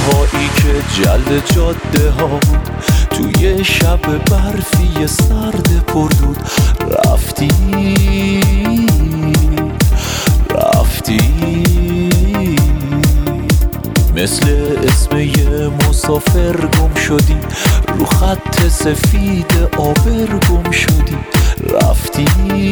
هایی که جلد جاده ها بود، توی شب برفی سرد پردود. رفتی مثل اسم یه مسافر گم شدی، رو خط سفید آبر گم شدی. رفتی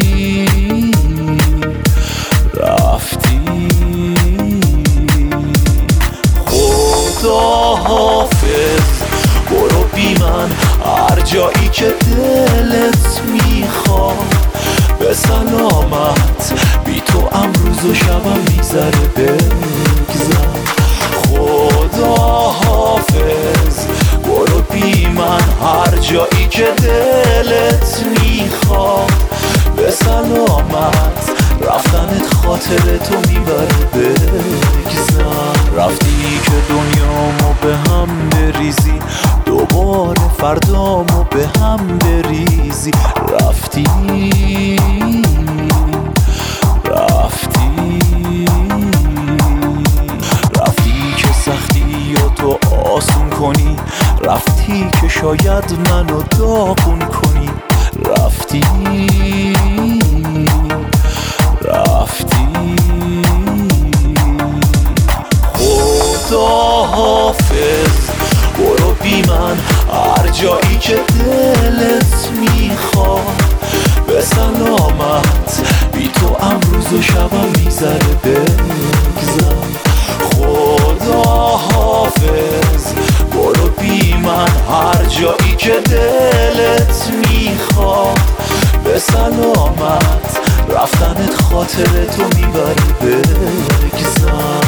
خدا حافظ، برو بی من هر جایی که دلت میخواد. به سلامت، بی تو امروز و شبم میذره بگذر. خدا حافظ، برو بی من هر جایی که دلت میخواد. به سلامت، رفتنت خاطر تو میبره بگذر. رفتی که دنیامو به هم بریزی، دوباره فردامو به هم بریزی. رفتی که سختی و تو آسون کنی، رفتی که شاید منو داغون کنی. رفتی خدا حافظ، برو بی من هر جایی که دلت میخواد. به سلامت، بی تو امروز و شبم میذره بگذر. خدا حافظ، برو بی من هر جایی که دلت میخواد. به سلامت، رفتنت خاطر تو میبره بگذر.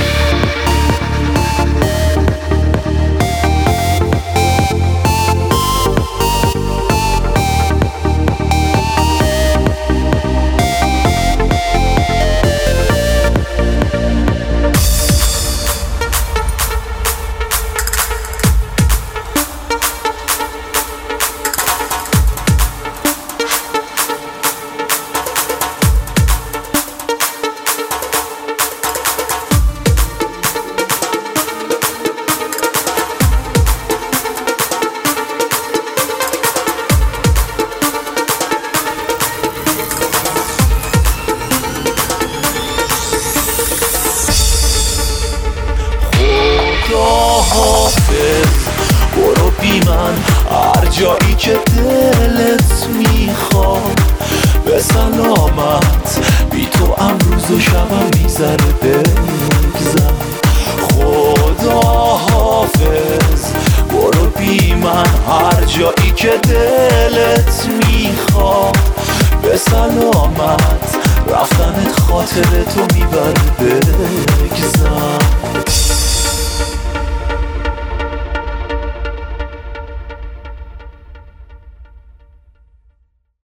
حافظ، برو بی من هر جایی که دلت میخواد. به سلامت، بی تو امروز و شبم میذره بگذر. خدا حافظ، برو بی من هر جایی که دلت میخواد. به سلامت، رفتنت خاطر تو میبره بگذر.